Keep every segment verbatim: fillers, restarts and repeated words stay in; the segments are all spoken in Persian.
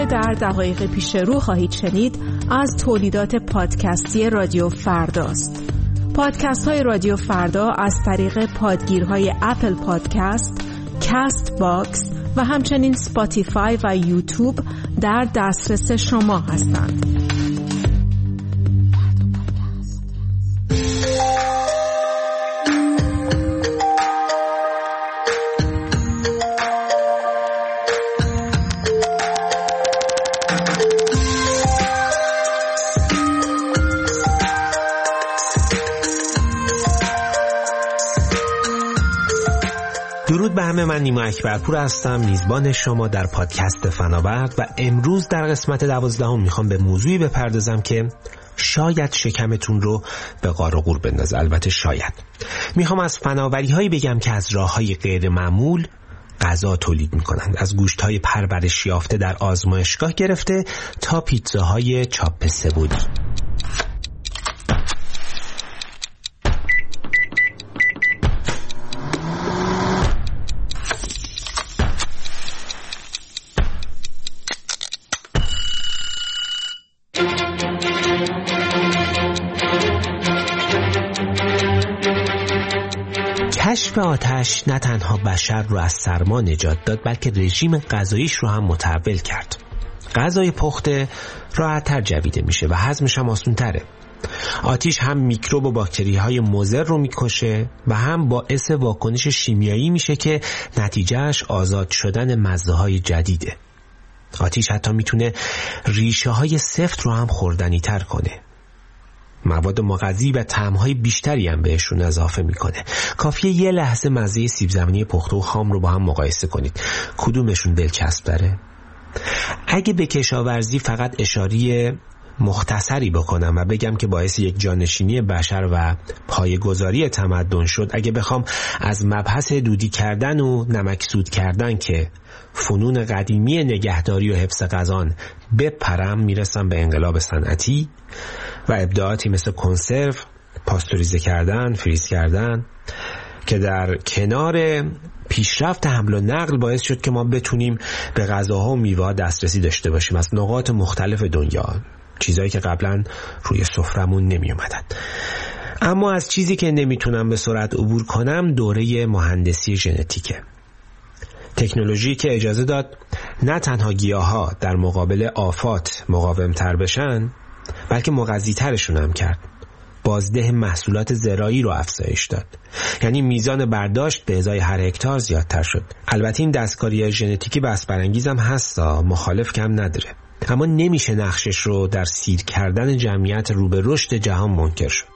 در دقایق پیش رو خواهید شنید از تولیدات پادکستی رادیو فرداست. پادکست های رادیو فردا از طریق پادگیرهای اپل پادکست، کست باکس و همچنین سپاتیفای و یوتیوب در دسترس شما هستند. درود به همه، من نیما اکبرپور هستم، میزبان شما در پادکست فناورد و امروز در قسمت دوازدهم میخوام به موضوعی بپردازم که شاید شکمتون رو به قار و قور بندازه. البته شاید. میخوام از فناوری هایی بگم که از راه های غیر معمول غذا تولید میکنند، از گوشت های پرورش یافته در آزمایشگاه گرفته تا پیتزاهای چاپ سه‌بعدی. کشف آتش نه تنها بشر رو از سرما نجات داد، بلکه رژیم غذاییش رو هم متحول کرد. غذای پخته راحت‌تر جویده میشه و هضمش هم آسان‌تره. آتش هم میکروب و باکتری‌های مضر رو میکشه و هم باعث واکنش شیمیایی میشه که نتیجهش آزاد شدن مزه‌های جدیده. آتش حتی میتونه ریشه‌های سفت رو هم خوردنی‌تر کنه. مواد مغذی و طعم‌های بیشتری هم بهشون اضافه میکنه. کافیه یه لحظه مزه سیب زمینی پخته و خام رو با هم مقایسه کنید. کدومشون دلچسب داره؟ اگه به کشاورزی فقط اشاره مختصری بکنم و بگم که باعث یک جانشینی بشر و پایه‌گذاری تمدن شد، اگه بخوام از مبحث دودی کردن و نمکسود کردن که فنون قدیمی نگهداری و حفظ غذا بپرم، میرسم به انقلاب صنعتی و ابداعاتی مثل کنسرو، پاستوریزه کردن، فریز کردن که در کنار پیشرفت حمل و نقل باعث شد که ما بتونیم به غذاها و میوه‌ها دسترسی داشته باشیم از نقاط مختلف دنیا، چیزایی که قبلا روی سفرمون نمی اومدن. اما از چیزی که نمیتونم به سرعت عبور کنم دوره مهندسی ژنتیکه. تکنولوژی که اجازه داد نه تنها گیاها در مقابل آفات مقاوم‌تر بشن، بلکه مغذی‌ترشون هم کرد. بازده محصولات زراعی رو افزایش داد. یعنی میزان برداشت به ازای هر هکتار زیادتر شد. البته این دستکاری ژنتیکی بحث برانگیز هم هستا، مخالف کم نداره. اما نمیشه نقشش رو در سیر کردن جمعیت رو به رشد جهان منکر شد.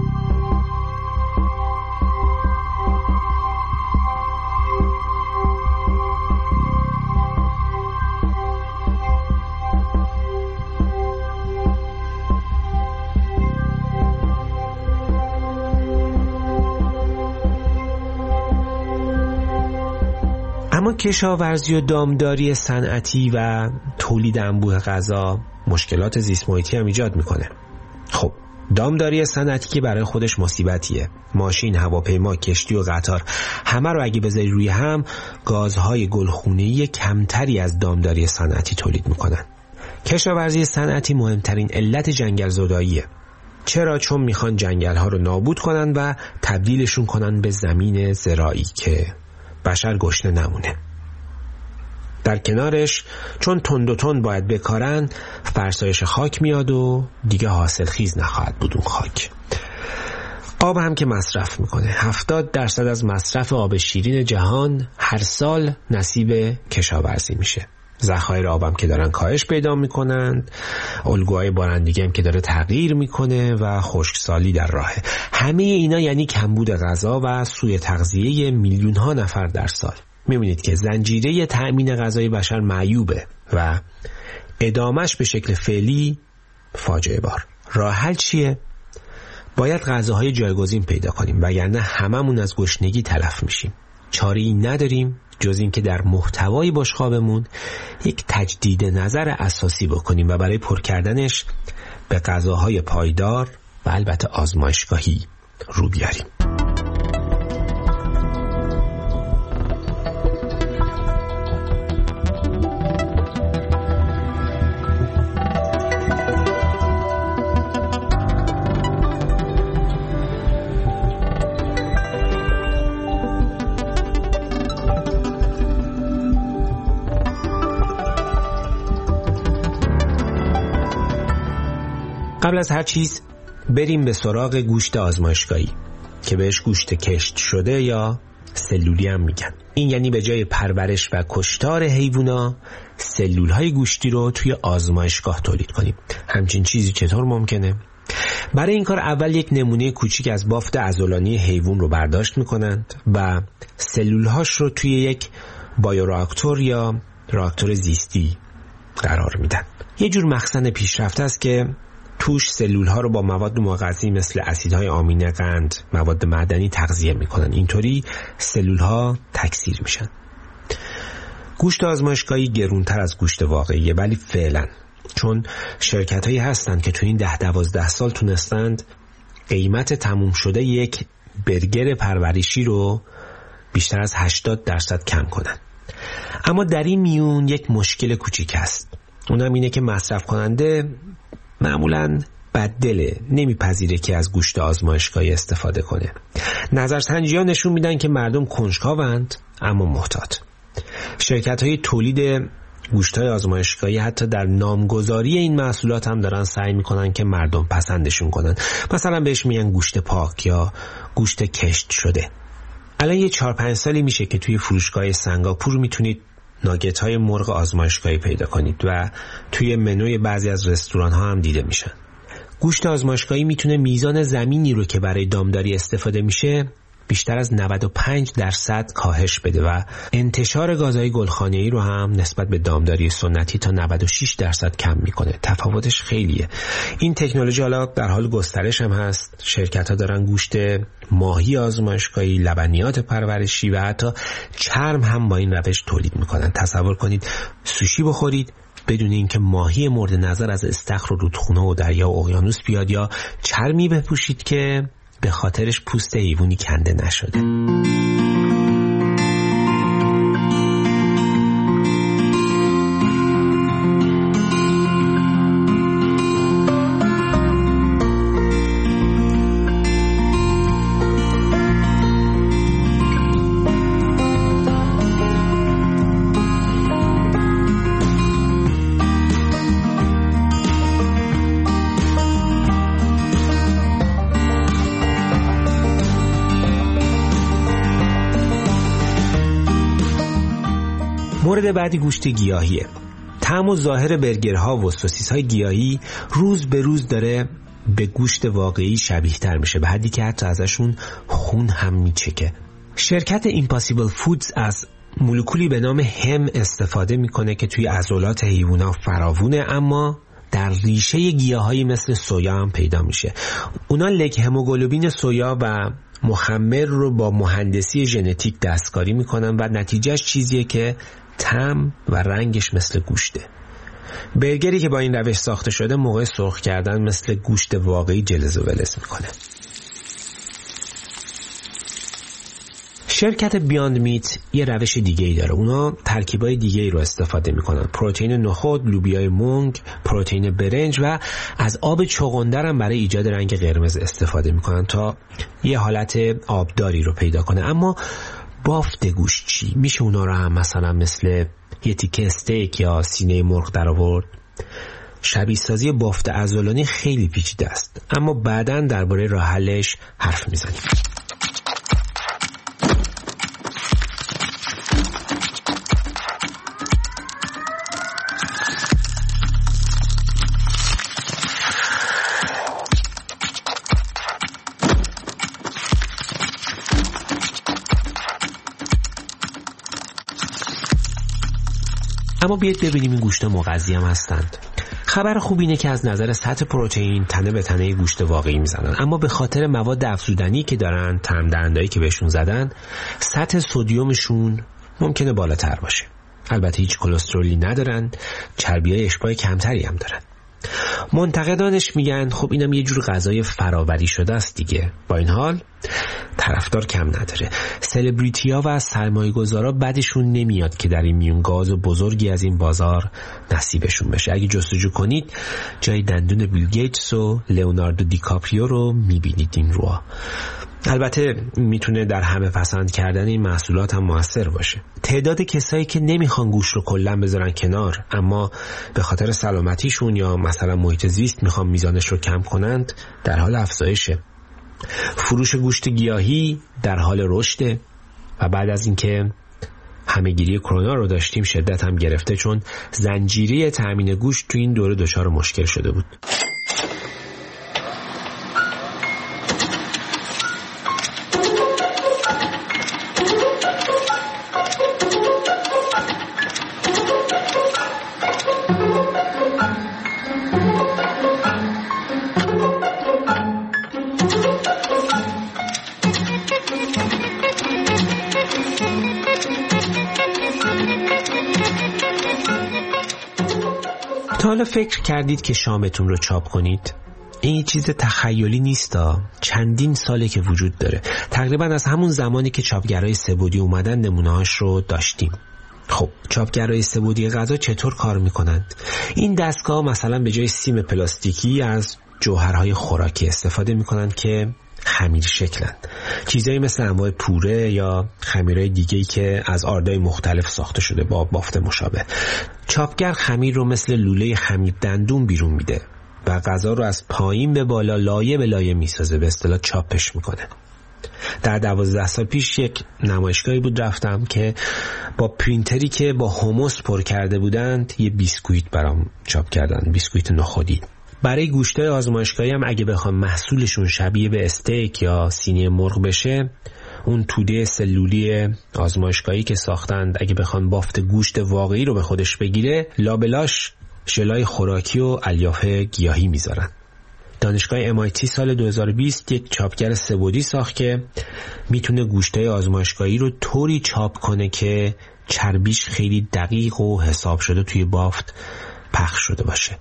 اما کشاورزی و دامداری صنعتی و تولید انبوه غذا مشکلات زیست محیطی هم ایجاد میکنه. خب دامداری صنعتی که برای خودش مصیبتیه. ماشین، هواپیما، کشتی و قطار همه رو اگه بذاری روی هم، گازهای گلخونه‌ای کمتری از دامداری صنعتی تولید میکنن. کشاورزی صنعتی مهمترین علت جنگل زداییه. چرا؟ چون میخوان جنگل ها رو نابود کنن و تبدیلشون کنن به زمین زراعی که بشر گشنه نمونه. در کنارش چون تند و تند باید بکارن، فرسایش خاک میاد و دیگه حاصل خیز نخواهد بود اون خاک. آب هم که مصرف میکنه. هفتاد درصد از مصرف آب شیرین جهان هر سال نصیب کشاورزی میشه. ذخایر آبم که دارن کاهش پیدا میکنند، الگوهای بارندگی هم که داره تغییر میکنه و خشکسالی در راهه. همه اینا یعنی کمبود غذا و سوء تغذیه میلیون ها نفر در سال. میبینید که زنجیره تأمین غذای بشر معیوبه و ادامش به شکل فعلی فاجعه بار. راه حل چیه؟ باید غذاهای جایگزین پیدا کنیم، وگرنه هممون از گشنگی تلف میشیم. چاره‌ای نداریم جز این که در محتوای بشقابمون یک تجدید نظر اساسی بکنیم و برای پر کردنش به غذاهای پایدار و البته آزمایشگاهی رو بیاریم. قبل از هر چیز بریم به سراغ گوشت آزمایشگاهی که بهش گوشت کشت شده یا سلولی هم میگن. این یعنی به جای پرورش و کشتار حیوونا سلولهای گوشتی رو توی آزمایشگاه تولید کنیم. همچین چیزی چطور ممکنه؟ برای این کار اول یک نمونه کوچیک از بافت عضلانی حیوان رو برداشت میکنند و سلولهاش رو توی یک بایوراکتور یا راکتور زیستی قرار میدن. یه جور مخزن پیشرفته است که توش سلولها رو با مواد مغذی مثل اسیدهای آمینه، قند، مواد معدنی تغذیه میکنن. اینطوری سلولها تکثیر میشن. گوشت آزمایشگاهی گرونتر از گوشت واقعیه، ولی فعلا چون شرکت هایی هستن که تو این ده دوازده سال تونستند قیمت تموم شده یک برگر پرورشی رو بیشتر از هشتاد درصد کم کنن. اما در این میون یک مشکل کوچیک هست. اونم اینه که مصرف کننده معمولاً بددله، نمیپذیره که از گوشت آزمایشگاهی استفاده کنه. نظرسنجی‌ها نشون میدن که مردم کنجکاوند اما محتاط. شرکت‌های تولید گوشت‌های آزمایشگاهی حتی در نامگذاری این محصولات هم دارن سعی میکنن که مردم پسندشون کنن. مثلا بهش میگن گوشت پاک یا گوشت کشت شده. الان یه چهار پنج سالی میشه که توی فروشگاه سنگاپور میتونید ناگت های مرغ آزمایشگاهی پیدا کنید و توی منوی بعضی از رستوران ها هم دیده میشن. گوشت آزمایشگاهی میتونه میزان زمینی رو که برای دامداری استفاده میشه بیشتر از نود و پنج درصد کاهش بده و انتشار گازهای گلخانه‌ای رو هم نسبت به دامداری سنتی تا نود و شش درصد کم میکنه. تفاوتش خیلیه. این تکنولوژی حالا در حال گسترش هم هست. شرکت‌ها دارن گوشت ماهی آزمایشگاهی، لبنیات پرورشی و حتی چرم هم با این روش تولید میکنن. تصور کنید سوشی بخورید بدون اینکه ماهی مورد نظر از استخر و رودخونه و دریا و اقیانوس بیاد، یا چرمی بپوشید که به خاطرش پوست حیوانی کنده نشده. مورد بعدی گوشت گیاهیه. طعم و ظاهر برگرها و سوسیس‌های گیاهی روز به روز داره به گوشت واقعی شبیه تر میشه، به حدی که حتی ازشون خون هم میچکه. شرکت ایمپاسیبل فودز از مولکولی به نام هم استفاده میکنه که توی عضلات حیوانات فراوونه، اما در ریشه گیاهایی مثل سویا هم پیدا میشه. اونا لگ هموگلوبین سویا و مخمر رو با مهندسی ژنتیک دستکاری میکنن و نتیجهش چیزیه که طعم و رنگش مثل گوشته. برگری که با این روش ساخته شده موقع سرخ کردن مثل گوشت واقعی جلز و ولز میکنه. شرکت بیاند میت یه روش دیگه ای داره. اونا ترکیبای دیگه ای رو استفاده میکنن. پروتئین نخود، لوبیای مونگ، پروتئین برنج و از آب چغندر هم برای ایجاد رنگ قرمز استفاده میکنن تا یه حالت آبداری رو پیدا کنه. اما بافت گوشت چی؟ میشه اونا رو هم مثلا مثل یه تیکه استیک یا سینه مرغ در آورد؟ شبیه سازی بافت عضلانی خیلی پیچیده است، اما بعداً درباره راه حلش حرف میزنیم. اما بیاید ببینیم این گوشت مغذی هم هستند. خبر خوب اینه که از نظر سطح پروتئین تنه به تنه گوشت واقعی میزنن، اما به خاطر مواد افزودنی که دارن، طعم دهنده‌ای که بهشون زدن، سطح سدیومشون ممکنه بالاتر باشه. البته هیچ کلسترولی ندارن، چربیای اشباع کمتری هم دارن. منتقدانش میگن خب اینم یه جور غذای فراوری شده است دیگه. با این حال طرفدار کم نداره. سلبریتی‌ها و سرمایه‌گذارا بعدشون نمیاد که در این میون گاز بزرگی از این بازار نصیبشون بشه. اگه جستجو کنید جای دندون بیل گیتس و لئوناردو دیکاپریو رو میبینید این روها. البته میتونه در همه پسند کردن این محصولات هم موثر باشه. تعداد کسایی که نمیخوان گوشت رو کلا بذارن کنار اما به خاطر سلامتیشون یا مثلا محیط زیست میخوان میزانش رو کم کنند در حال افزایشه. فروش گوشت گیاهی در حال رشده و بعد از اینکه همه‌گیری کرونا رو داشتیم شدت هم گرفته، چون زنجیره تامین گوشت تو این دوره دچار مشکل شده بود. تا حالا فکر کردید که شامتون رو چاپ کنید؟ این چیز تخیلی نیستا، چندین ساله که وجود داره. تقریبا از همون زمانی که چاپگرای سه‌بعدی اومدن نمونه‌هاش رو داشتیم. خب چاپگرای سه‌بعدی غذا چطور کار میکنند؟ این دستگاه مثلا به جای سیم پلاستیکی از جوهرهای خوراکی استفاده میکنند که خمیر شکلن، چیزایی مثل انواع پوره یا خمیرهای دیگه‌ای که از آردای مختلف ساخته شده با بافت مشابه. چاپگر خمیر رو مثل لوله خمیر دندون بیرون میده و غذا رو از پایین به بالا لایه به لایه میسازه، به اصطلاح چاپش میکنه. در دوازده سال پیش یک نمایشگاهی بود رفتم که با پرینتری که با هموس پر کرده بودند یه بیسکویت برام چاپ کردن، بیسکویت نخودی. برای گوشتای آزمایشگاهی هم اگه بخوام محصولشون شبیه به استیک یا سینی مرغ بشه، اون توده سلولی آزمایشگاهی که ساختند اگه بخوام بافت گوشت واقعی رو به خودش بگیره، لابلاش ژلای خوراکی و الیاف گیاهی میذارن. دانشگاه ام آی تی سال دو هزار و بیست یک چاپگر سه‌بعدی ساخت که میتونه گوشتای آزمایشگاهی رو طوری چاپ کنه که چربیش خیلی دقیق و حساب شده توی بافت پخش شده باشه.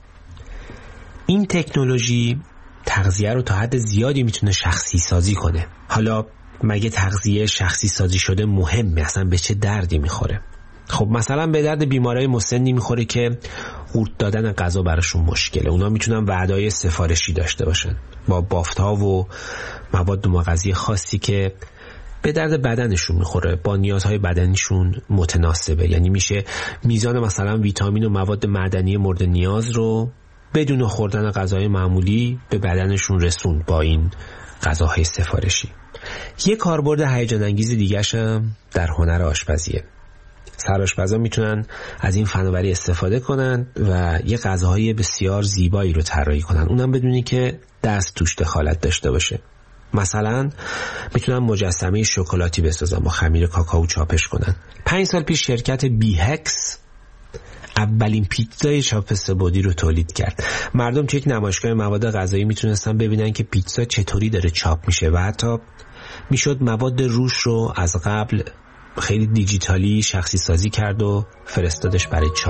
این تکنولوژی تغذیه رو تا حد زیادی میتونه شخصی سازی کنه. حالا مگه تغذیه شخصی سازی شده مهمه؟ اصلا به چه دردی میخوره؟ خب مثلا به درد بیمارای مسنی میخوره که قورت دادن غذا براشون مشکله. اونا میتونن وعده‌های سفارشی داشته باشن با بافت‌ها و مواد مغذی خاصی که به درد بدنشون میخوره، با نیازهای بدنشون متناسبه. یعنی میشه میزان مثلا ویتامین و مواد معدنی مورد نیاز رو بدون خوردن غذای معمولی به بدنشون رسوند با این غذاهای سفارشی. یه کاربرد هیجان انگیز دیگه‌ش هم در هنر آشپزیه. سرآشپزا میتونن از این فناوری استفاده کنن و یه غذاهای بسیار زیبایی رو طراحی کنن، اونم بدونی که دست توش دخالت داشته باشه. مثلا میتونن مجسمه شکلاتی بسازن، با خمیر کاکائو چاپش کنن. پنج سال پیش شرکت بی هکس اولین پیتزای چاپ سه‌بعدی رو تولید کرد. مردم توی یک نمایشگاه مواد غذایی میتونستن ببینن که پیتزا چطوری داره چاپ میشه و حتی میشد مواد روش رو از قبل خیلی دیجیتالی شخصی سازی کرد و فرستادش برای چاپ.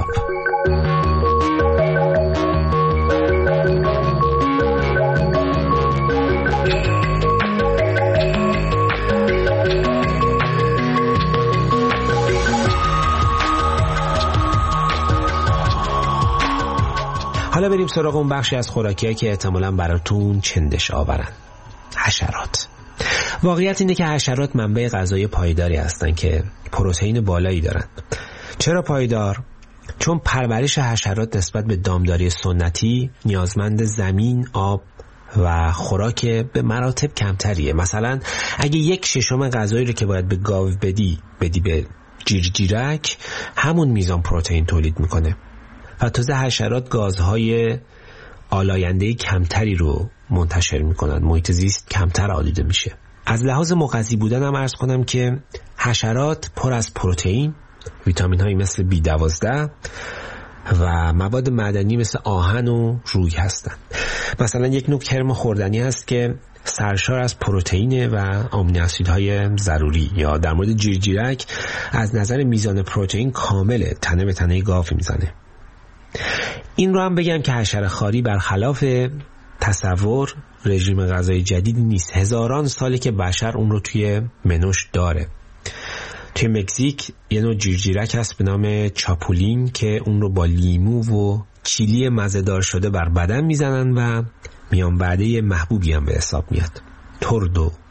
حالا بریم سراغ اون بخشی از خوراکی‌هایی که احتمالاً براتون چندش آورن. حشرات. واقعیت اینه که حشرات منبع غذایی پایداری هستن که پروتئین بالایی دارن. چرا پایدار؟ چون پرورش حشرات نسبت به دامداری سنتی نیازمند زمین، آب و خوراک به مراتب کمتریه. مثلا اگه یک ششم غذایی رو که باید به گاو بدی بدی به جیرجیرک، همون میزان پروتئین تولید میکنه. و تازه حشرات گازهای آلاینده کمتری رو منتشر میکنن، محیط زیست کمتر آلوده میشه. از لحاظ مغذی بودن هم عرض کنم که حشرات پر از پروتئین، ویتامین هایی مثل بی دوازده و مواد معدنی مثل آهن و روی هستن. مثلا یک نوع کرم خوردنی هست که سرشار از پروتئین و آمینو اسیدهای ضروری. یا در مورد جیرجیرک از نظر میزان پروتئین کامله، تنه به تنه گاو میزنه. این رو هم بگم که حشره‌خواری برخلاف تصور رژیم غذایی جدیدی نیست. هزاران ساله که بشر اون رو توی منوش داره. توی مکزیک یه نوع جیرجیرک هست به نام چاپولین که اون رو با لیمو و چیلی مزه‌دار شده بر بدن میزنن و میان وعده محبوبی هم به حساب میاد. تورد و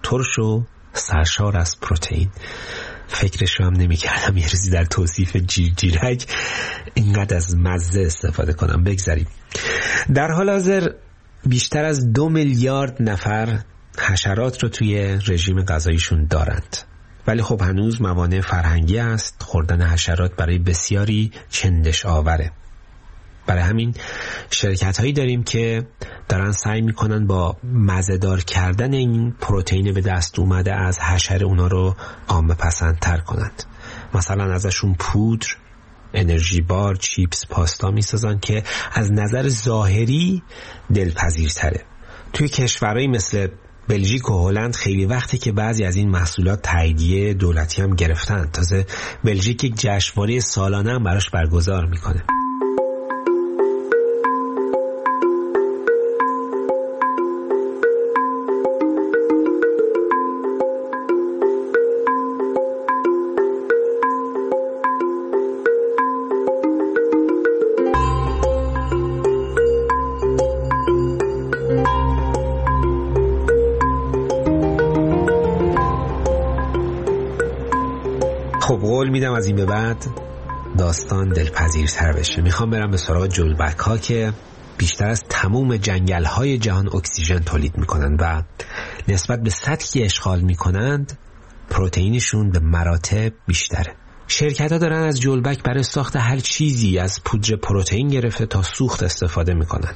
ترش و سرشار از پروتئین. فکرش رو هم نمی کردم یه روزی در توصیف جیرجیرک اینقدر از مزه استفاده کنم. بگذاریم. در حال حاضر بیشتر از دو میلیارد نفر حشرات رو توی رژیم غذاییشون دارند، ولی خب هنوز موانع فرهنگی است. خوردن حشرات برای بسیاری چندش آوره. برای همین شرکت هایی داریم که دارن سعی میکنن با مزه‌دار کردن این پروتئین به دست اومده از حشره اونا رو عامه پسندتر کنند. مثلا ازشون پودر، انرژی بار، چیپس، پاستا میسازن که از نظر ظاهری دلپذیرتره. توی کشورهایی مثل بلژیک و هلند خیلی وقته که بعضی از این محصولات تاییدیه دولتی هم گرفتن. تازه بلژیک یک جشنواره سالانه هم براش برگزار میکنه. خب قول میدم از این به بعد داستان دلپذیرتر بشه. میخوام برم به سراغ جلبک ها که بیشتر از تموم جنگل های جهان اکسیژن تولید میکنند و نسبت به سطحی اشغال میکنند پروتئینشون به مراتب بیشتره. شرکت ها دارن از جلبک برای ساخت هر چیزی از پودر پروتئین گرفته تا سوخت استفاده میکنن.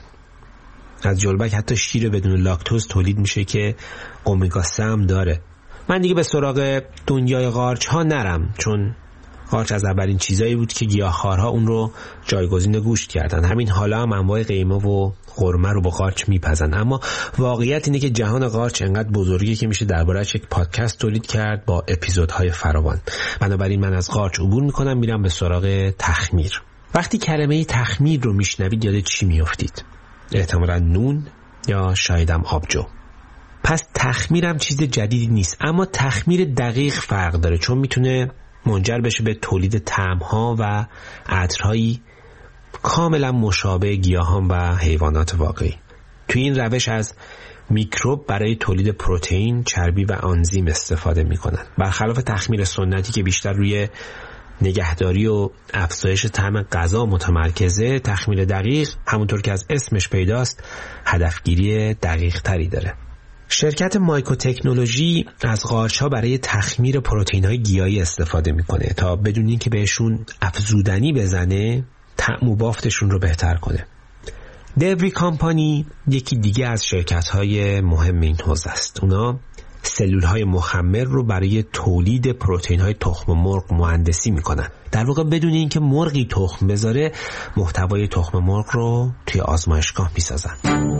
از جلبک حتی شیر بدون لاکتوز تولید میشه که امگا سه هم داره. من دیگه به سراغ دنیای قارچ ها نرم، چون قارچ از اولین چیزایی بود که گیاهخوارها اون رو جایگزین گوشت کردن. همین حالا هم انواع قیمه و قرمه رو با قارچ میپزن. اما واقعیت اینه که جهان قارچ انقدر بزرگه که میشه درباره‌اش یک پادکست تولید کرد با اپیزودهای فراوان. بنابراین من از قارچ عبور میکنم، میرم به سراغ تخمیر. وقتی کلمه تخمیر رو میشنوید یاد چی میافتید؟ احتمالاً نون یا شایدم آبجو. پس تخمیرم چیز جدیدی نیست، اما تخمیر دقیق فرق داره، چون میتونه منجر بشه به تولید طعم‌ها و عطرهایی کاملا مشابه گیاهان و حیوانات واقعی. توی این روش از میکروب برای تولید پروتئین، چربی و آنزیم استفاده میکنن. برخلاف تخمیر سنتی که بیشتر روی نگهداری و افزایش طعم غذا متمرکزه، تخمیر دقیق همونطور که از اسمش پیداست هدفگیری دقیق تری داره. شرکت مایکرو تکنولوژی از قارچ‌ها برای تخمیر پروتئین‌های گیاهی استفاده میکنه تا بدون اینکه بهشون افزودنی بزنه طعم و بافتشون رو بهتر کنه. دیوری کامپانی یکی دیگه از شرکت‌های مهم این حوزه است. اونا سلول‌های مخمر رو برای تولید پروتئین‌های تخم مرغ مهندسی میکنن. در واقع بدون اینکه مرغی تخم بذاره محتوای تخم مرغ رو توی آزمایشگاه میسازن.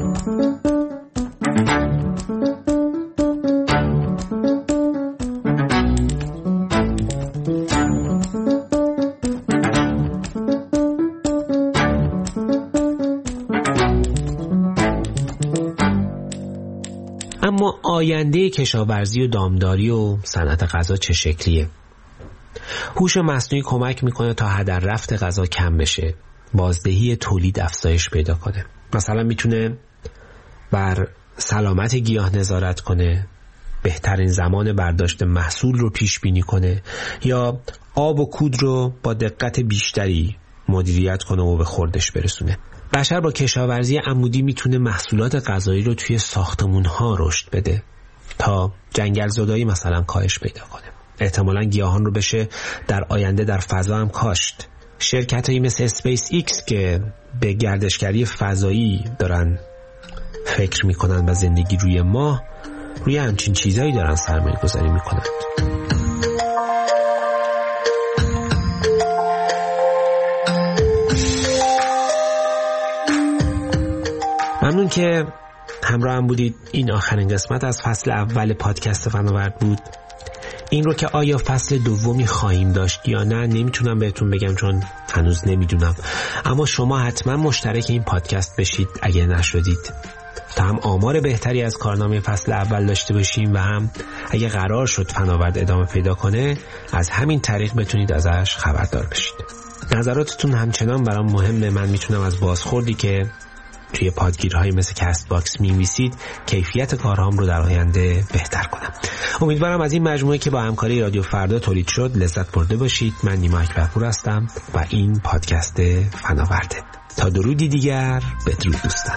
اما آینده کشاورزی و دامداری و صنعت غذا چه شکلیه؟ هوش مصنوعی کمک میکنه تا هدر رفت غذا کم بشه، بازدهی تولید افزایش پیدا کنه. مثلا میتونه بر سلامت گیاه نظارت کنه، بهترین زمان برداشت محصول رو پیش بینی کنه یا آب و کود رو با دقت بیشتری مدیریت کنه و به خوردش برسونه. بشر با کشاورزی عمودی میتونه محصولات غذایی رو توی ساختمون‌ها رشد بده تا جنگل زدایی مثلا کاهش پیدا کنه. احتمالاً گیاهان رو بشه در آینده در فضا هم کاشت. شرکتایی مثل اسپیس ایکس که به گردشگری فضایی دارن فکر میکنن و زندگی روی ماه، روی همچین چیزایی دارن سرمایه گذاری میکنن. ممنون که همراه هم بودید. این آخرین قسمت از فصل اول پادکست فناورد بود. این رو که آیا فصل دومی خواهیم داشت یا نه نمیتونم بهتون بگم، چون هنوز نمیدونم. اما شما حتما مشترک این پادکست بشید اگه نشدید، تا هم آمار بهتری از کارنامه فصل اول داشته باشیم و هم اگه قرار شد فناورد ادامه پیدا کنه از همین طریق بتونید ازش خبردار بشید. نظراتتون همچنان برام مهمه. من میتونم از بازخوردی که توی پادگیرهای مثل کست باکس می‌نویسید کیفیت کارهام رو در آینده بهتر کنم. امیدوارم از این مجموعه که با همکاری رادیو فردا تولید شد لذت برده باشید. من نیما اکبرپور هستم و این پادکست فناورده. تا درودی دیگر، بدرود دوستان.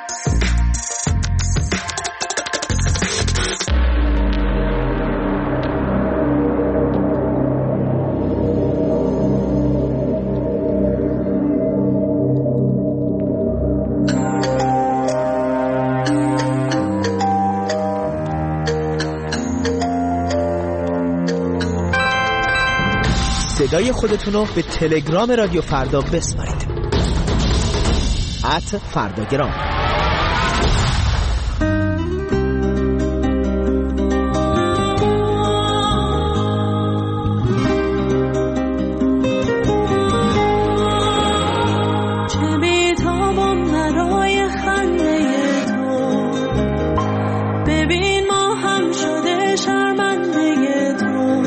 صدای خودتون رو به تلگرام رادیو فردا بسپارید. ات فرداگرام. چه بی‌تابم برای خنده تو، ببین ما هم شده شرمنده تو،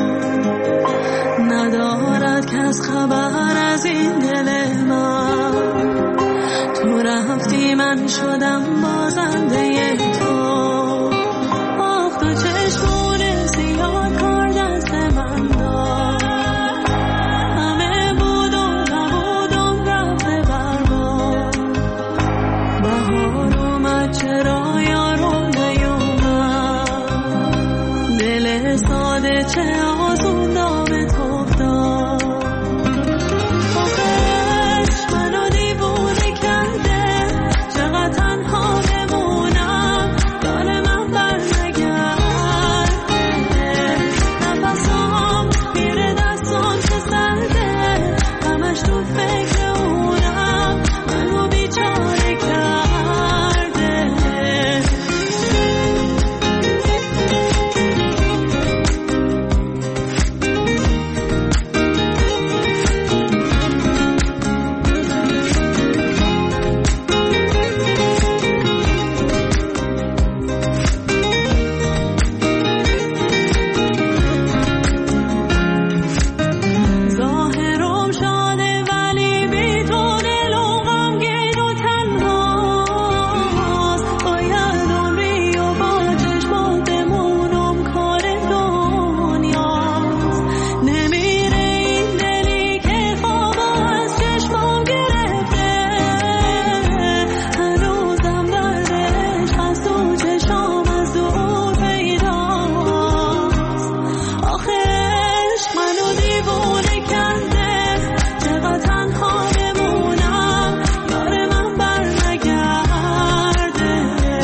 ندارد کس خبر از این دل من، تو رفتی من شدم بازنده تو. آخ تو چشمون سیاه کار دست من داد، همه بود و نبودم رفته برباد. بهار اومد چرا یارو نیومد، دل ساده چه آسون دام تو افتاد. آخش منو دیوونه کرده، چقدر تنها بمونم، دار من بر نگرده. نفسام میره دستام که سرده، همش تو فکر اونم، منو بیچاره کرده. ظاهرم شاده ولی بی تو دلم غمگین و تنهاست. باید عمری و با چشمات بمونم کار دنیاست. نمیره این دلی که خواب از چشمام گرفته، هنوزم دردش از تو چشام از دور پیداست. آخش منو دیوونه کرده، چقدر تنها بمونم، یار من بر نگرده.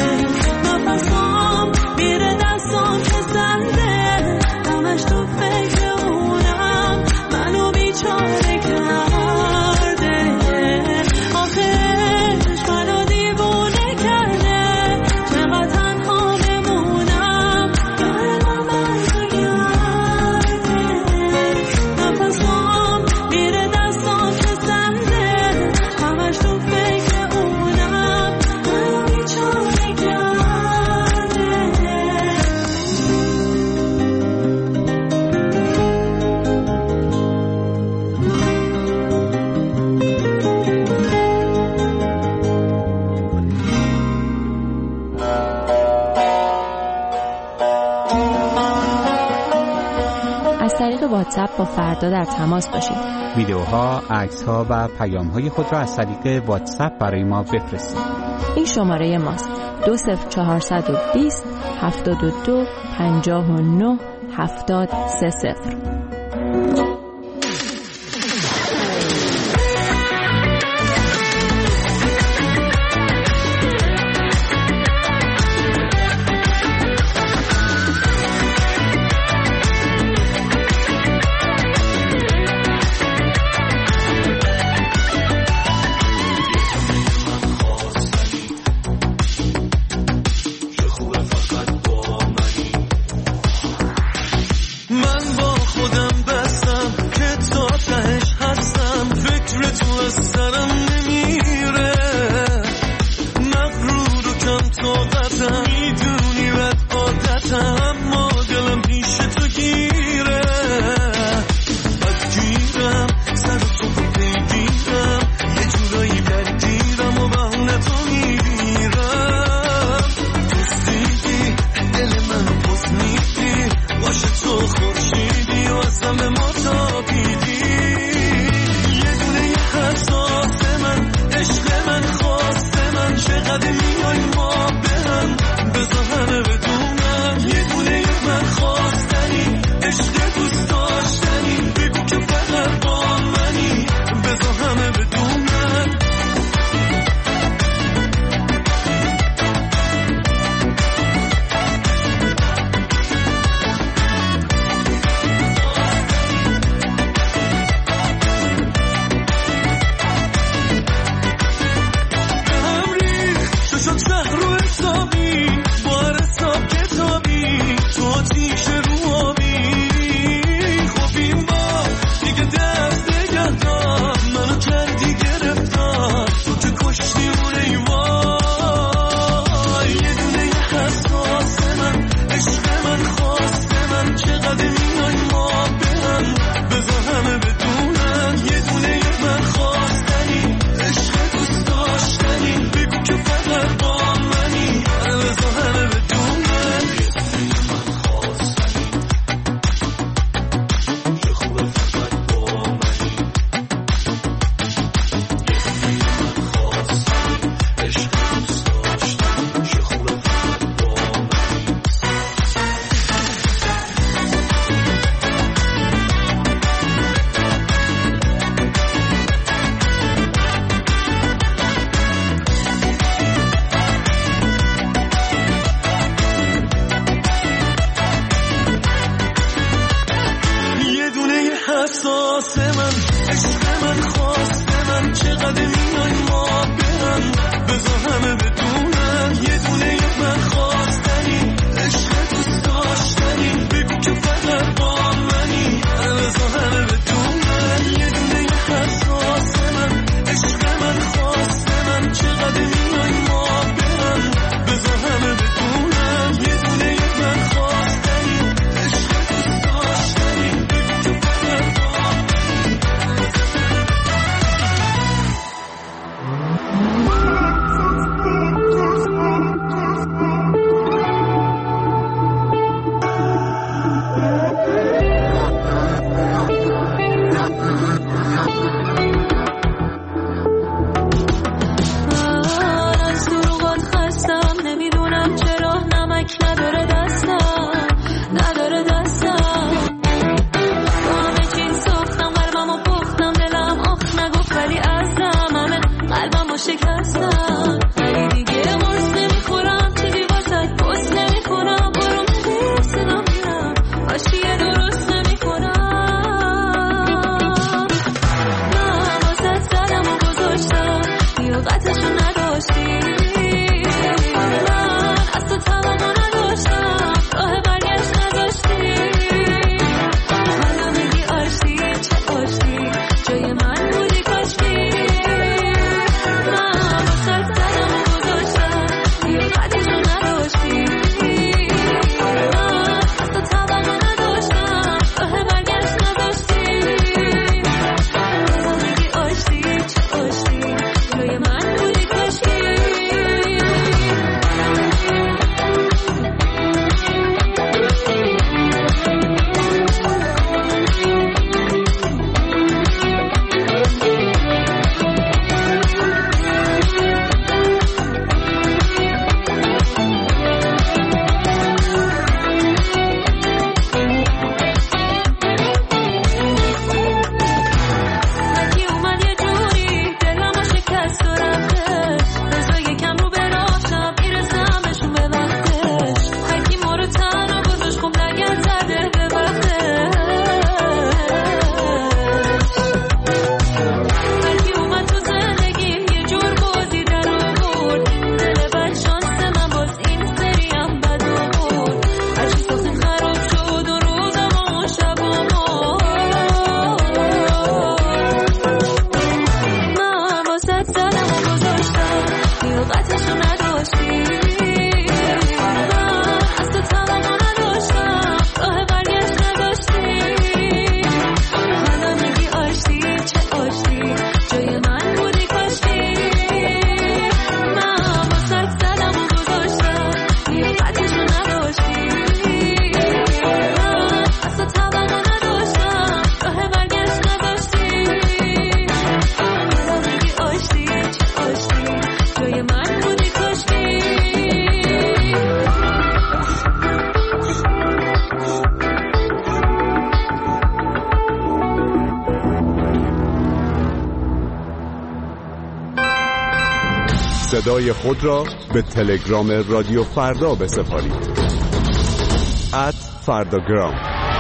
نفسام میره دستام که سرده، همش تو فکر اونم، منو بیچاره کرده. آخش منو دیوونه کرده، چقدر تنها بمونم، یار من بر نگرده. نفسام میره دستام که سرده، همش تو فکر اونم، منو بیچاره کرده. از طریق واتساپ با فردا در تماس باشید. ویدیوها، عکس‌ها و پیام‌های خود را از طریق واتساپ برای ما بفرستید. این شماره ماست: دو صفر چهارصد و بیست هفتاد و دو پنجاه و نه هفتاد سه صفر. من با خودم بستم صدای خود را به تلگرام رادیو فردا بسپارید. ات فرداگرام.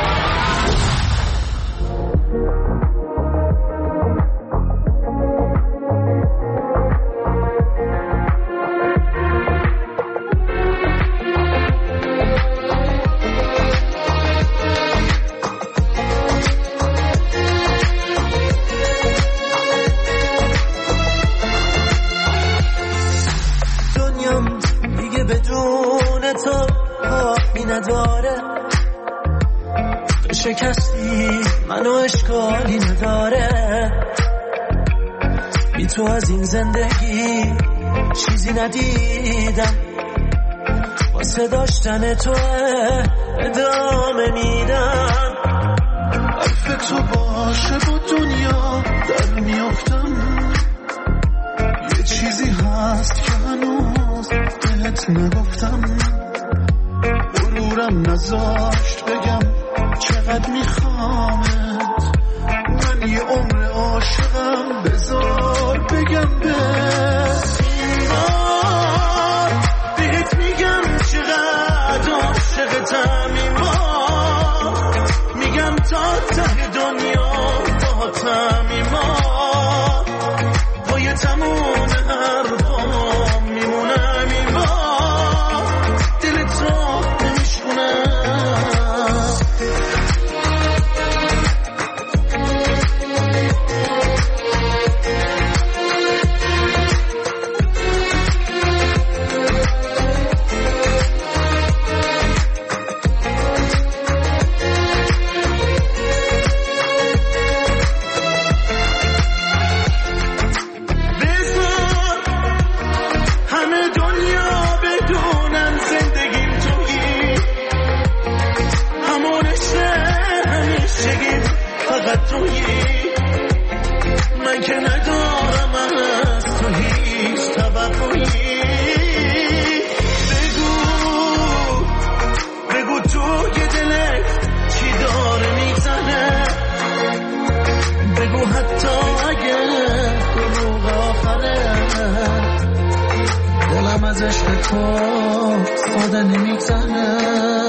شکستی منو اشکالی نداره، بی تو از این زندگی چیزی ندیدم، واسه داشتن تو ادامه میدم. حرف تو باشه با دنیا در میافتم، یه چیزی هست که هنوز بهت نگفتم، غرورم نذاشت بگم چقدر میخوامت، من یه عمر عاشقم، بذار بگم بس این بار بهت میگم چقدر عاشقتم، این بار میگم تا ته دنیا باهاتم، این بار پای تموم حرفام میمونم، این بار دل تو نمیشونم. من که ندارم از تو هیچ توقعی، بگو بگو تو که دلت چی داره میزنه، بگو حتی اگه دروغ آخره، دلم از عشق تو ساده نمیزنه.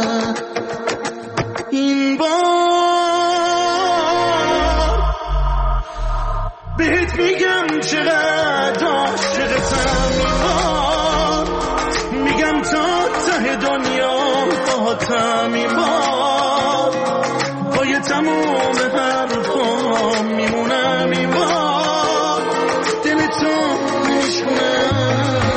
این بار بهت میگم چقدر عاشقتم، این بار میگم تا ته دنیا باهاتم، این بار پای تموم حرفام میمونم، این بار دل تو میشونم.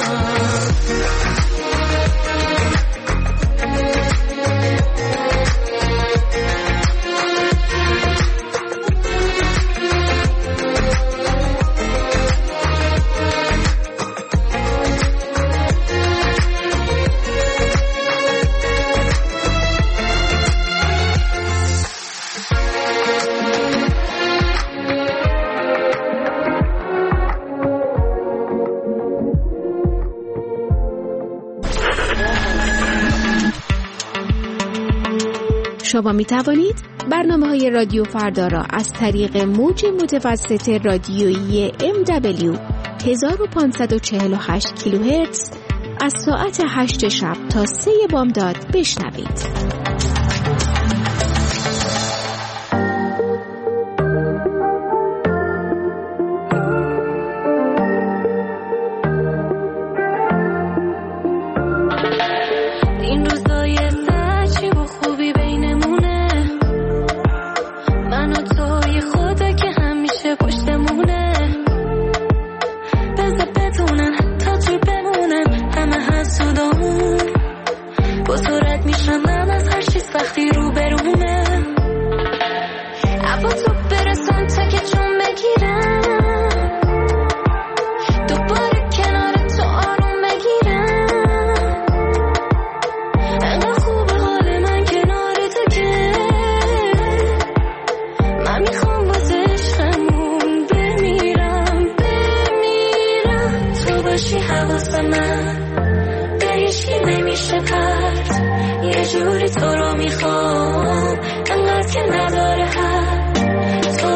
شما می توانید برنامه های رادیو فردا را از طریق موج متوسط رادیویی ام دبلیو هزار و پانصد و چهل و هشت کیلوهرتز از ساعت هشت شب تا سه بامداد بشنوید.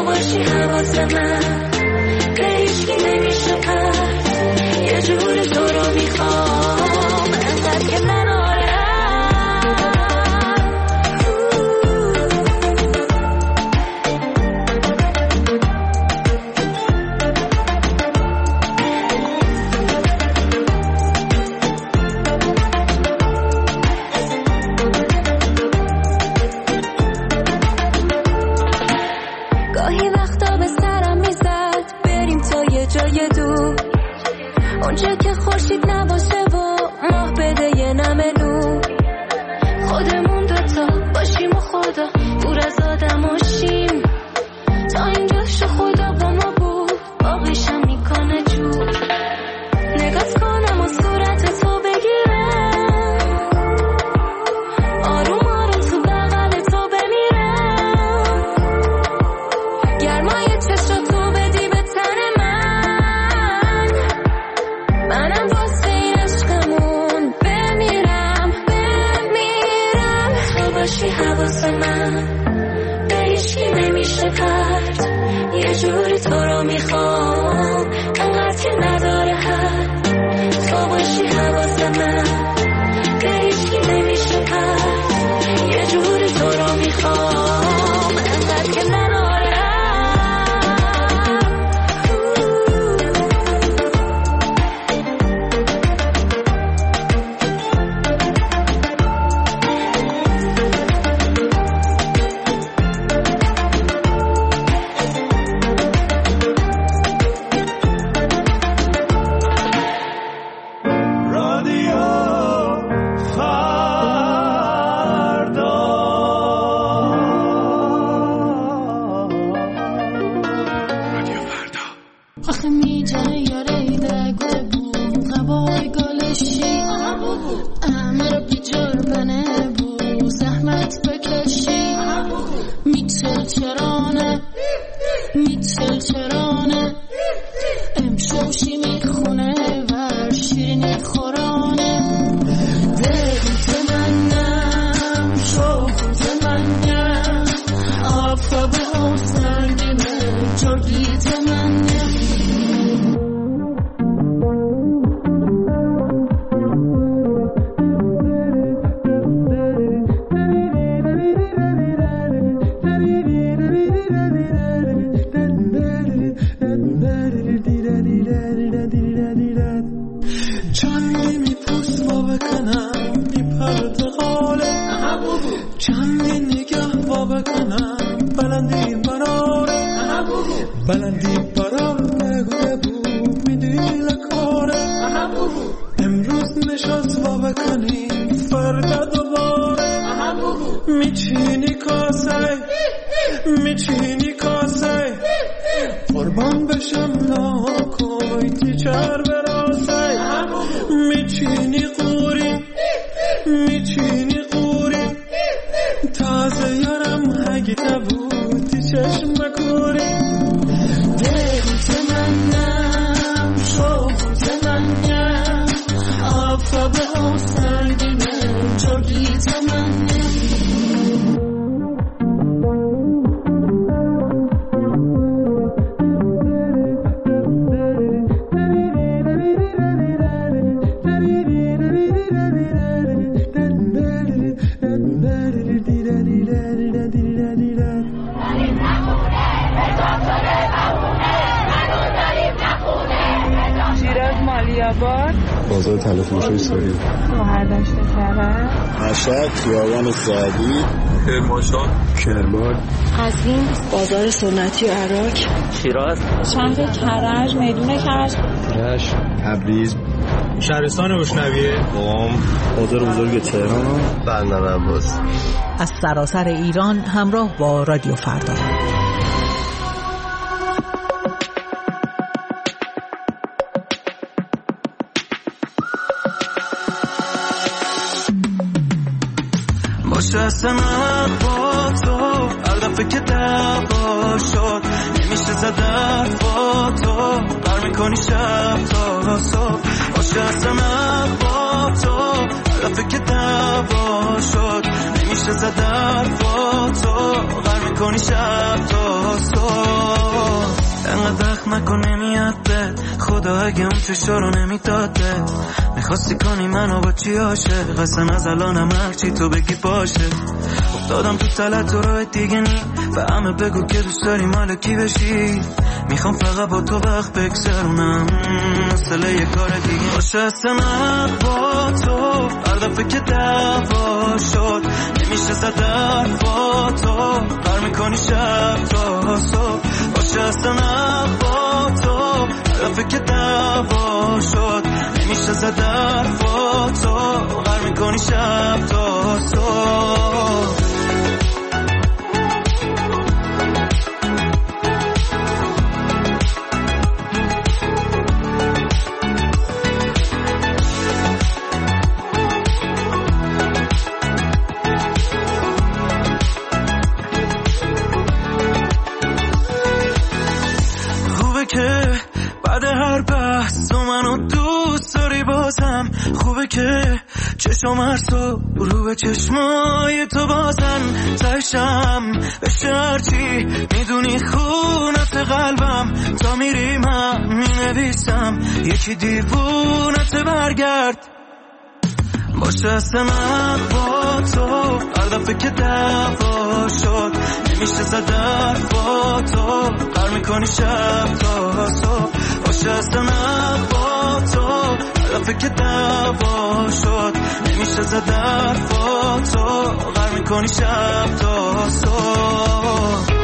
حواس من به هیچ کی نمیشه پرد، یه جوری تو باشی حواس من به هیچکی نمیشه پرت یه جوری تو رو میخوام انقدر که نداره حد تو باشی حواس من به هیچکی نمیشه پرت یه جوری تو رو میخوام انقدر که نداره حد بازار تلفروشی سوری شوهر داشته کرده مشهد خیابان سعدی کرمانشاه کرمان قزوین بازار سنتی و عراق شیراز شهر کرج میدون کرج رشت تبریز شهرستان روشنویه قم بازار بزرگ تهران بندر عباس از سراسر ایران همراه با رادیو فردا. باشه اصلا با تو هر دفعه که دعوا شد نمیشه زد با تو بر میکنی شب تا صبح باشه اصلا با تو هر دفعه که دعوا شد نمیشه زد با تو بر میکنی شب تا صبح انقدر دخم نکن نمیاد به خدا اگه اون فشارو نمیداده میخواستی کنی منو با چی عاشق قسم از الانم هرچی تو بگی باشه افتادم تو تلت و راه دیگه نی به همه بگو که دوست داری مال کی بشی میخوام فقط با تو وقت بگذرونم مثل یه کار دیگه باشه اصلا با تو هر دفعه که دعوا شد نمیشه زد با تو بر میکنی شب تا صبح باشه اصلا با تو هر دفعه که دعوا شد نمیشه زد با تو بر میکنی شب تا صبح که بعد هر بحث تو منو دوست داری بازم خوبه که چشم هرسو رو به چشمای تو بازن تشم به شرچی میدونی خونت قلبم تا میری من مینویسم یکی دیوونت برگرد باشه اصلا من با تو هر دفعه که دعوا شد نمیشه زد با تو قر میکنی شب تا صبح باشه اصلا من با تو هر دفعه که دعوا شد نمیشه زد با تو قر میکنی شب تا صبح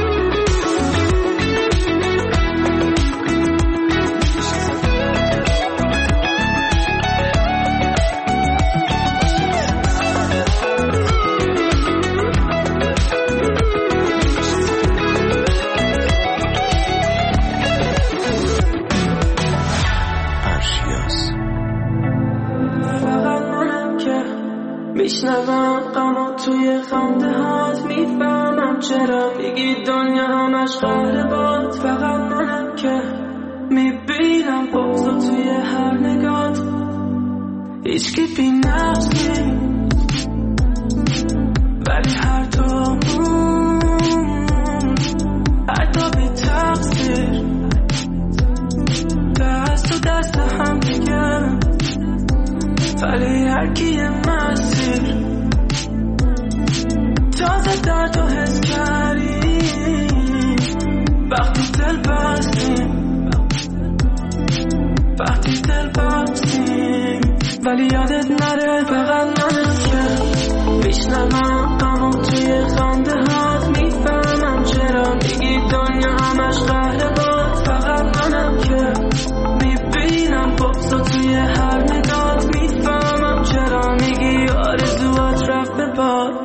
میشنوم غمو توی خنده هات میفهمم چرا میگی دنیا همش قهر باد فقط منم که میبینم بغضو توی هر نگات هیچکی بی نقصی ولی هر دومون حتی بی تقصیر دست تو دست هم دیگه ولی هر کیه مسیر تازه درد و حس کردی وقتی دل بستیم وقتی دل بستیم ولی یادت نره فقط منم که میشنوم غمو توی خنده هات میفهمم چرا میگی دنیا همش قهر باد فقط منم که میبینم بغضو توی هر نگات میفهمم چرا میگی آرزوات رفت به باد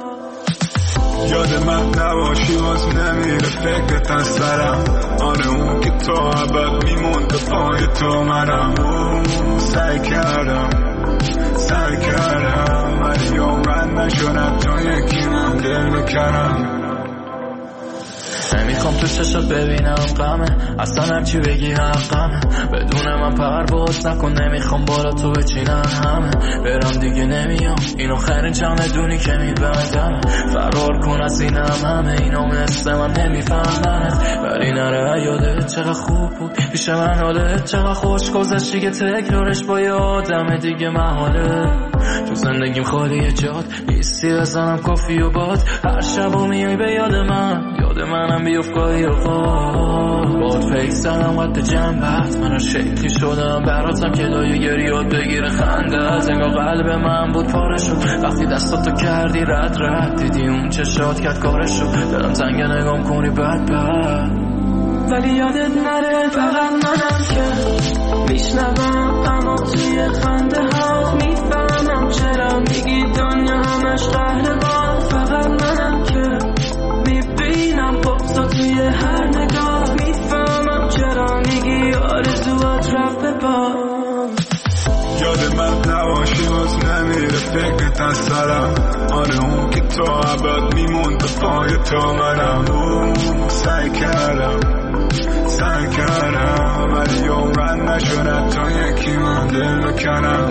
یاد من نباشی باز نمیره فکرت از سرم آره اون که تو عبد میموند پای تو منم سعی کردم سعی کردم ولی عمرن نشدم تو یکی من دل بکنم نمیخوام تو چشات ببینم غمه اصلا هرچی بگی حقمه بدون من پرواز نکن نمیخوام بالا تو بچینم همه برم دیگه نمیام اینو خیرین جمع دونی که میبندم فرار کن از اینم همه اینو مثل من نمیفهمنت ولی نره یادت چقدر خوب بود پیش من حالت چقدر خوش گذشتی که تکرارش با یه آدم دیگه محاله تو زندگیم خالی جاد نیستی بزنم کافی و باد هر شب و میای به یاد من یاد منم بیفت گاهی اوقات باد فکر زنم قد جنبت من هر شکلی شدم براتم که لایه گریات بگیره خندت انگار قلب من بود پاره شد وقتی دستاتو کردی رد رد دیدی اون چشات کرد کارش شد دلم زنگ نگام کنی بد بد ولی یادت نره فقط منم که میشنوم غمو توی خنده هات میفهمم چرا میگی دنیا همش قهر باد فقط منم که میبینم بغضو توی هر نگاه میفهمم چرا میگی آرزوات رفت به باد یاد من نباشی باز نمیره فکرت از سرم آره اون که تو عبد میموند پای تو منم سعی کردم سعی کردم ولی عمرن نشدم تا یکی من دل بکنم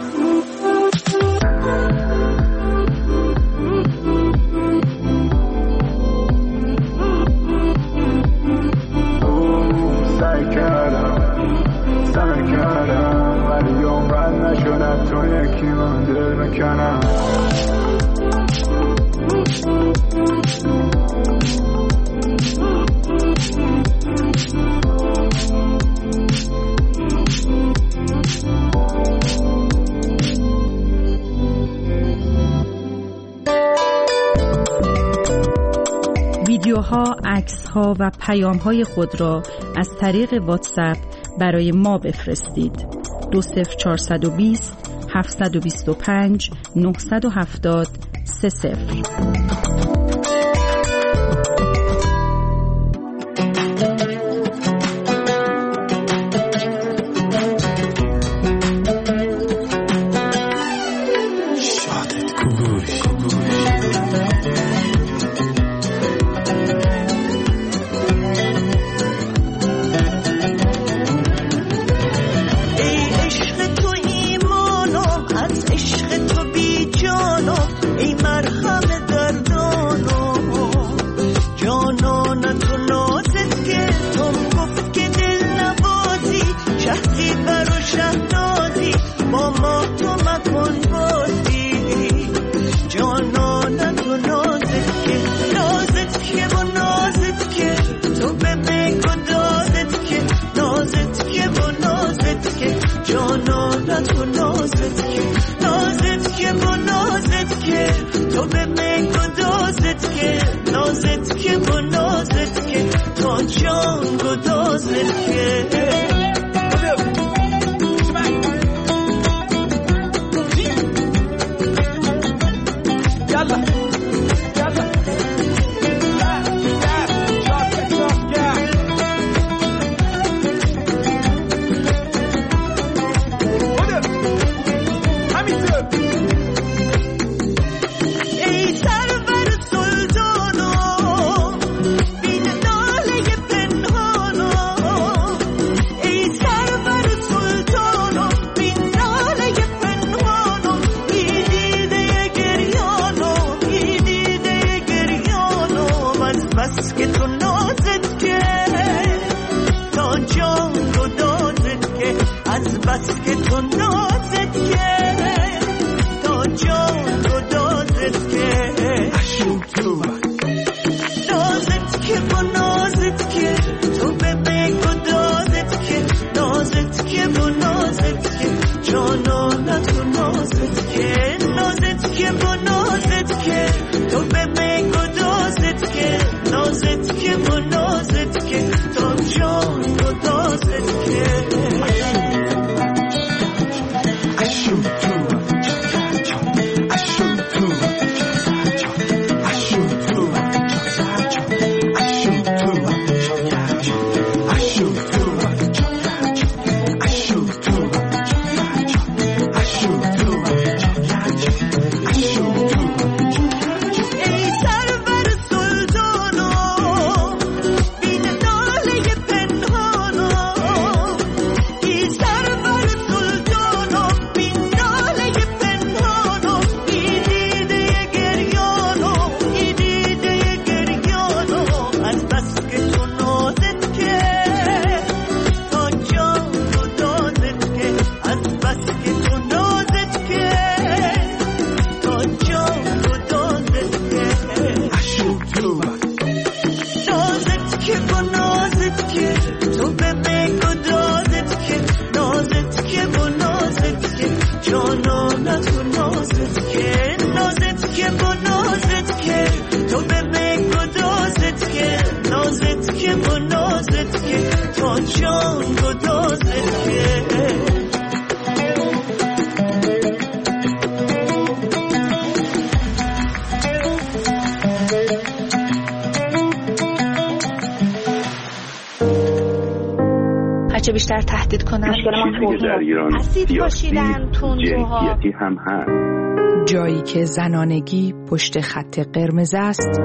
سعی کردم سعی کردم ولی عمرن نشدم تا یکی من دل بکنم ویدیوها، عکس‌ها و پیام‌های خود را از طریق واتساپ برای ما بفرستید. دو صفر چهارصد و بیست هفتصد و بیست و پنج نهصد و هفتاد سه صفر. ای عشق تو ایمانم از عشق تو بی به من گدازت که نازت که با نازت که تا جان گدازت که هرچه بیشتر تهدید کنن در ایران اسید پاشیدن تندروها هم هست. جایی که زنانگی پشت خط قرمز است.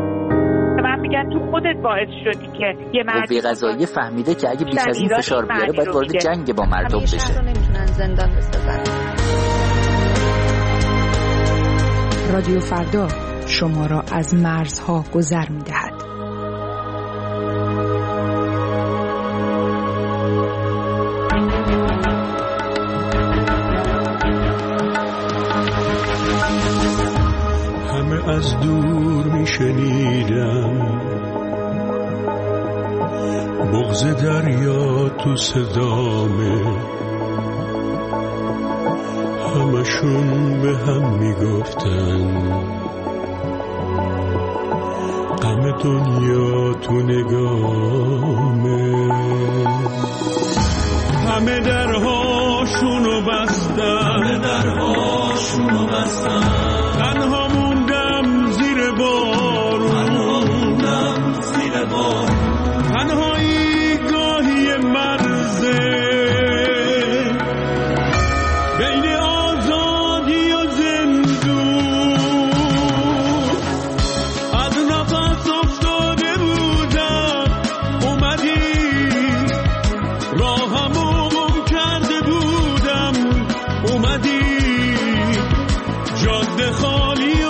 من میگن تو خودت باعث شدی که یه مرد قوه قضاییه فهمیده که اگه بیش از این فشار بیاره باید وارد جنگ با مردم بشه. نمیتونن زندان بسازن. رادیو فردا شما را از مرزها گذر میدهد. از دور می شنیدم بغض دریا تو صدامه، همشون به هم می گفتن غم دنیا تو نگامه، همه درهاشونو بستن همه درهاشونو بستن تنها تنهایی گاهی مرزه بین آزادی و زندون، از نفس افتاده بودم اومدی راهمو گم کرده بودم اومدی جاده خالی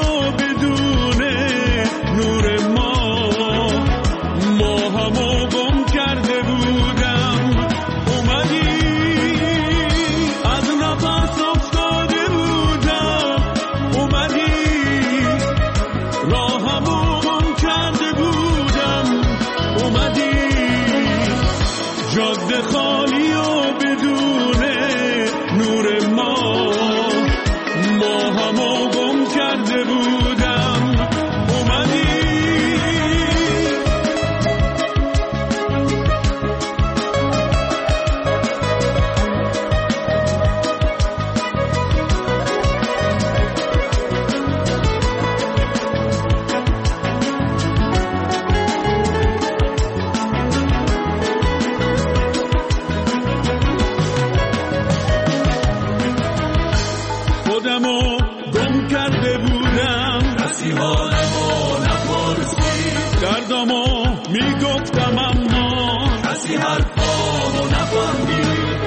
کسی حالمو نپرسید، دردمو میگفتم اما کسی حرفامو نفهمید.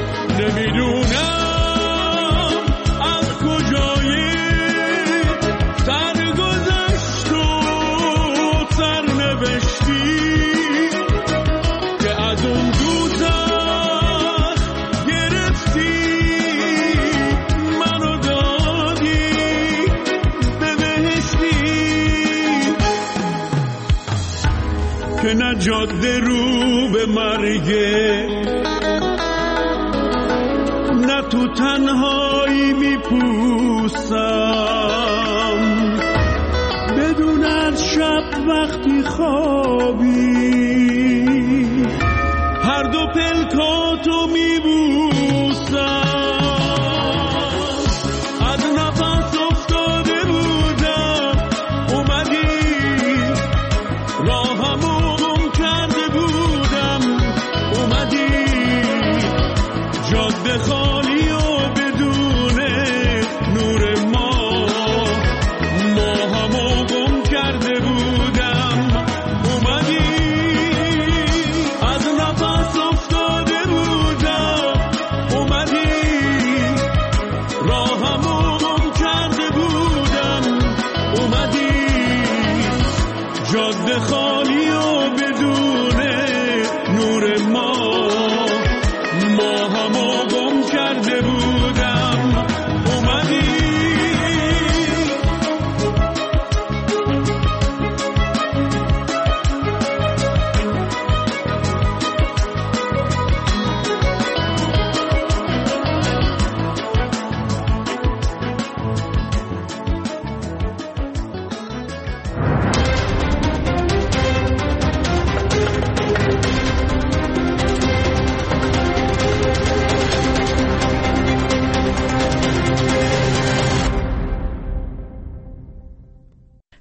نمیدونم از کجای سرگذشت و سرنوشتی که از اون دوزخ گرفتی منو دادی به بهشتی، که نه جاده رو به مرگه نه تو تنهایی میپوسم، بدون از شب وقتی خوابی هر دو پلکاتو میبوسم. از نفس افتاده بودم اومدی، راهمو گم کرده بودم اومدی، جاده خالی و بدون نور ما، ماهمو گم کرده بودم اومدی. از نفس افتاده بودم اومدی، راهمو گم کرده بودم اومدی، جاده خالی